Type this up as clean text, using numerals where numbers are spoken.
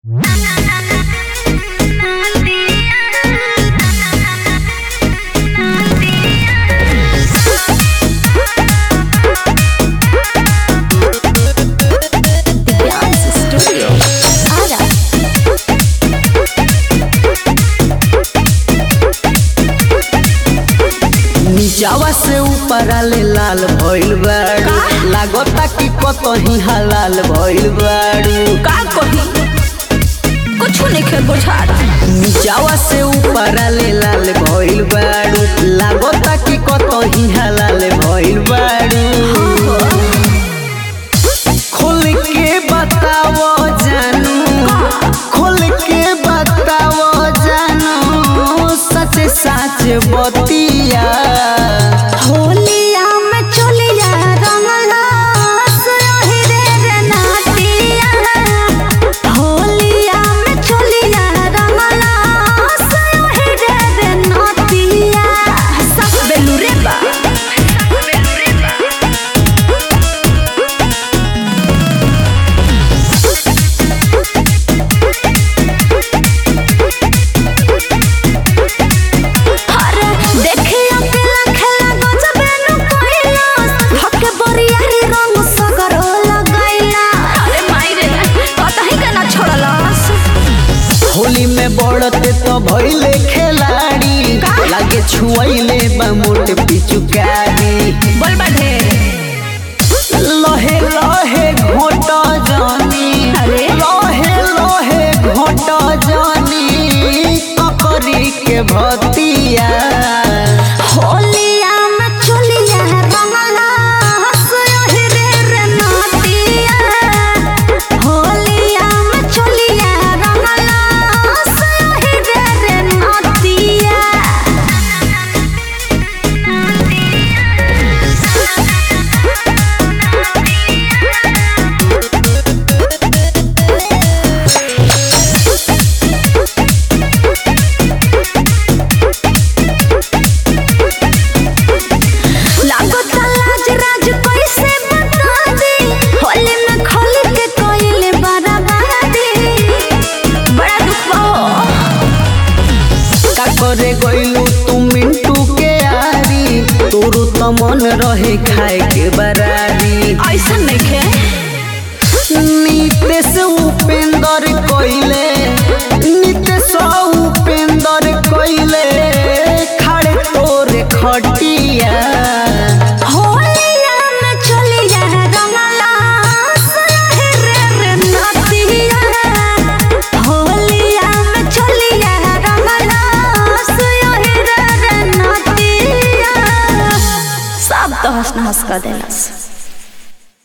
जावा से ऊपर आले लाल भइल बाड़ू लागता कि कतही हलाल भइल बाड़ू का कही कुछ नहीं बुझाता। जावा से ऊपर आले लाल भइल बाड़ू लागता कि कतही हलाल भइल बाड़ू खोल के बताओ जानू खोल के बताओ जानू सच सच बतिया होलिया में चलिया रंगला सोही रे नाटिया होलिया में चलिया रंगला सोही रे नाटिया सब बेलुरे बा होली में बढ़ते तो भइले खिलाड़ी लागे छुआइले बा मोटे पिचुकारी बोल बा ढेर लहे लहे घोट जानी लहे लहे घोट जानी ककरी के भतिया होलिया में चलिया रंगला सोही रे नाटिया होलिया में चलिया रंगला सोही रे नाटिया करे गइलू तू मिंटू के यारी तोरू तो मन रहे खाए के बरारी ऐसा नहीं नीतीश उपेंद्र कइले नीतीश उपेंद्र कइले खड़े तोरे खटिया होलिया में चलिया रंगला सोही रे नाटिया होलिया में चलिया रंगला सोही रे नाटिया सब तो हंस कर देलस।